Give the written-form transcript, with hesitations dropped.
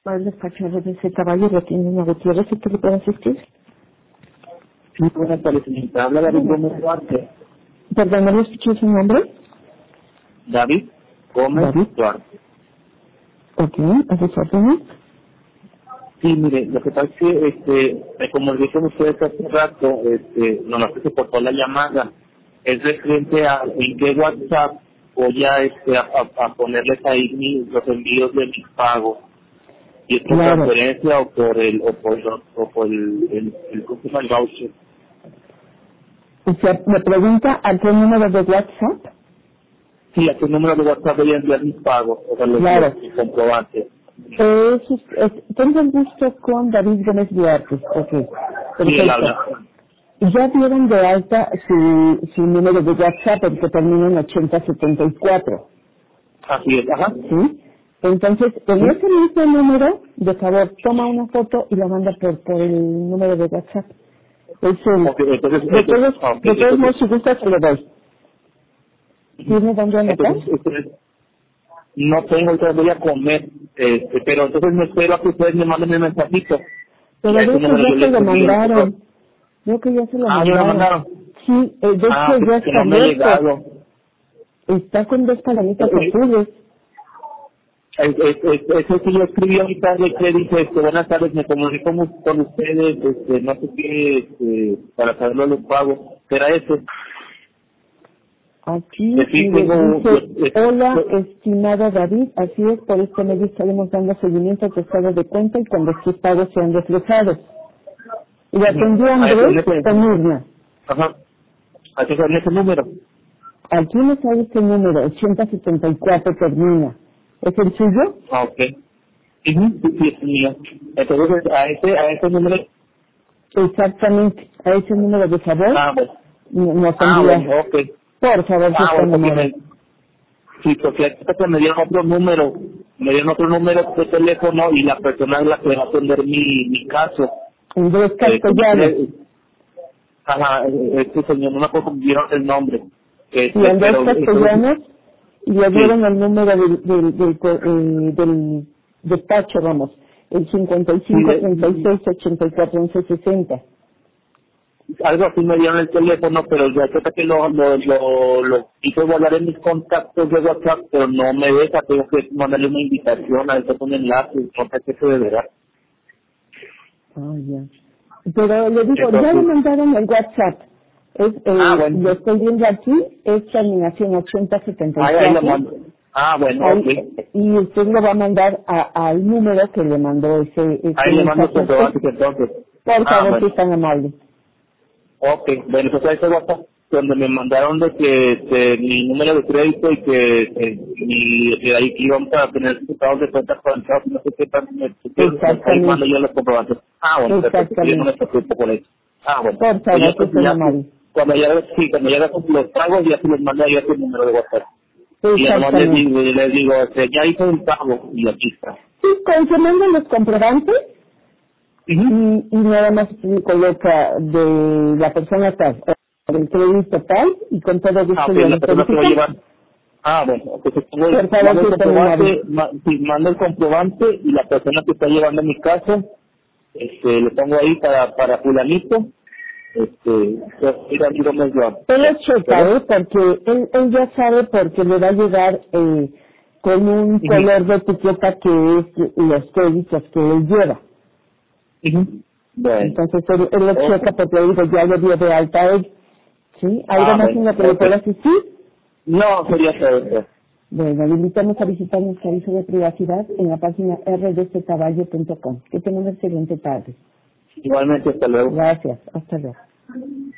al despacho de ese caballo lo tiene una Gutiérrez y que le puede asistir. Sí, buenas tardes, señorita. Habla David Gómez Duarte. Perdón, ¿no le escuché su nombre? David Gómez David. Duarte. Ok, ¿a sus órdenes? Sí, mire, lo que pasa es que, me comuniqué con ustedes hace rato, nomás que se cortó la llamada. Es referente a en qué WhatsApp voy a ponerles ahí los envíos de mis pagos. Y es por Claro. transferencia o por el ¿cómo se llama? El voucher. O sea, me pregunta a qué número de WhatsApp. Sí, a qué número de WhatsApp voy a enviar mis pagos, o sea, Claro. los comprobantes. Tengo el gusto con David Gómez Duarte. Ok, Sí, él perfecto. habla. Ya dieron de alta su número de WhatsApp, el que termina en 8074. Así es, ajá. ¿Sí? Entonces, en ¿Sí? ese mismo número, de favor, toma una foto y la manda por el número de WhatsApp. Es el, Ok, entonces, de todos modos, si gusta, se lo doy. ¿Tiene dónde anotar? no tengo, ahorita voy a comer, pero entonces me espero a que ustedes me manden el mensajito. Y Pero a de ese hecho número ya yo se les lo envío el correo. mandaron. Creo que ya se lo Ah, ya me lo mandaron. mandaron. Sí, de hecho ya Que está no me ha abierto. llegado. Está con dos palomitas Eh, azules. Eso que yo escribí ahorita de que dice, buenas tardes, me comunico con ustedes, no sé qué, para saber los pagos. ¿Será eso? Aquí Sí, mire, tengo, dice, hola, estimado David, así es, por este medio estaremos dando seguimiento a tu estado de cuenta y cuando sus pagos sean reflejados. Y atendió a Andrés Penurna. ajá, hay que saber ese número. Aquí me sale este número, 8074 termina. ¿Es el suyo? Ah, ok. Sí, sí, es mío. Entonces, a ese número, Exactamente, a ese número de favor bueno. nos Bueno, envía. ok. Por favor, si está Bueno, porque enamorado. sí, porque ahorita me dieron otro número de teléfono y la persona es la que va a atender mi caso. Andrés Como Castellanos. ajá, este señor, no me acuerdo cómo dieron el nombre. Y Andrés Pero, Castellanos le dieron sí, el número del despacho, vamos, el sí, 55 36 84 11 60. algo así me dieron el teléfono, pero ya sé que lo hice guardar en mis contactos de WhatsApp, pero no me deja, tengo que mandarle una invitación, a veces un enlace, no sé qué se deberá. Ah, ya. Pero le digo, ya le Entonces, mandaron el WhatsApp. bueno, Lo estoy viendo aquí, es terminación ahí lo 8074. mando. Bueno, ok. Ahí, y usted lo va a mandar al número que le mandó ese Ahí le mando mensaje a usted. comprobante entonces. Por favor, si Bueno. es tan amable. Ok, bueno, pues ese WhatsApp donde me mandaron de que mi número de crédito y que ahí que íbamos a tener estados de cuenta con no sé qué tal, ahí mando Exactamente. yo los comprobantes. Bueno, perfecto, yo no me Exactamente. preocupo por eso. Bueno, Por pues favor, ya, si pues, es tan ya, amable. cuando ya los pagos, ya se los manda yo a tu número de WhatsApp. Y ya nomás Exactamente. les digo, ya hice un pago y aquí está. Sí, con que manden los comprobantes y nada más coloca de la persona tal, del crédito tal, y con todo gusto Ok, ya la los persona que va a verificamos. llevar. Bueno, pues Por favor, mando si el es tan amable. comprobante, sí, mando el comprobante y la persona que está llevando mi caso, le pongo ahí para fulanito, ir a Gómez Duarte, Él lo checa, ¿verdad? porque él ya sabe porque le va a llegar con un color de etiqueta que es los créditos que él lleva. Bueno, Entonces él lo checa porque le digo, ya le dio de alta a él. ¿Sí? ¿Algo más en bueno, lo que le pueda asistir? no, sería todo. Bueno, le invitamos a visitar nuestro aviso de privacidad en la página rdccaballo.com. Que tengan una excelente tarde. Igualmente, hasta luego. Gracias. Hasta luego.